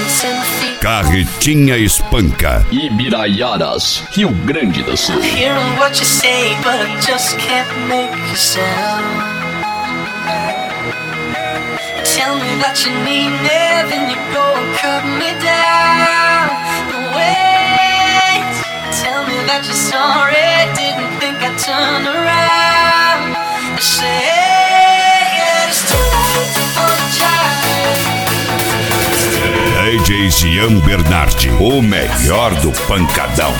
Carretinha Espanca. Ibiraiaras, Rio Grande do Sul. Hearing what you say, but I just can't make a sound. Tell me that you need me, then you go and cut me down. Wait, tell me that you're sorry, didn't think I'd turn around. I say, it's too late to apologize. DJ Gian Bernardi, o melhor do pancadão.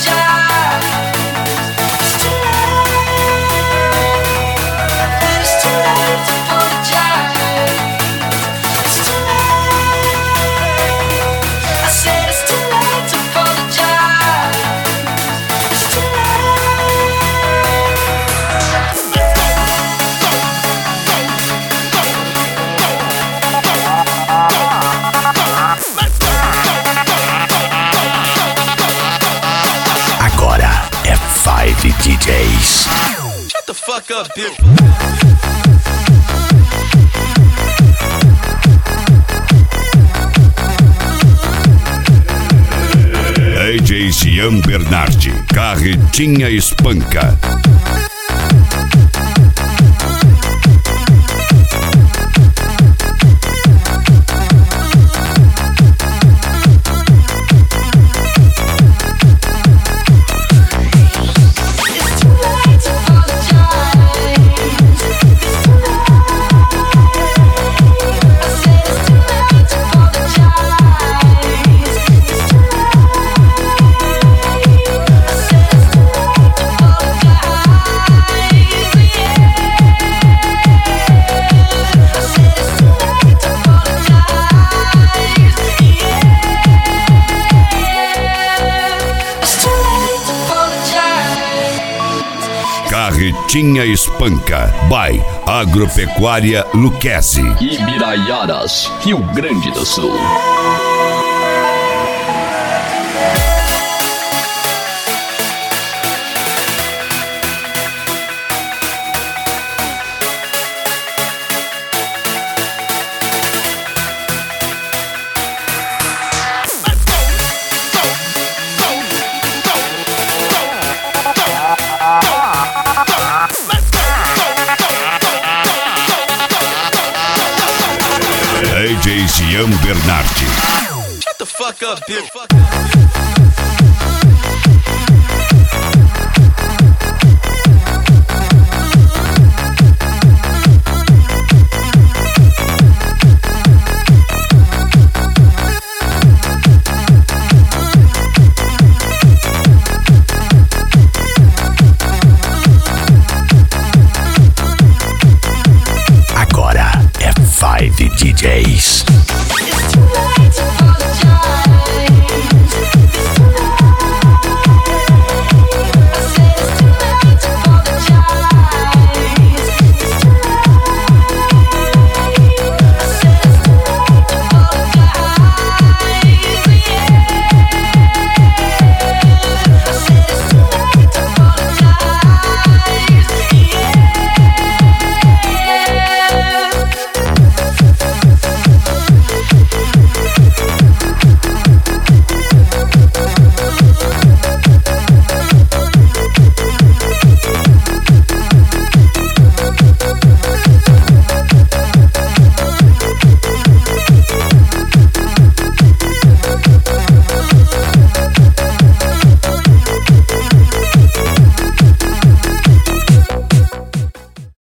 DJs. Shut the fuck up, bitch. DJ Gian Bernardi, Carretinha Espanca. Carretinha Espanca, by Agropecuária Luquezzi. Ibiraiaras, Rio Grande do Sul. DJ Gian Bernardi. Shut the fuck up, bitch. Agora é 5 DJs.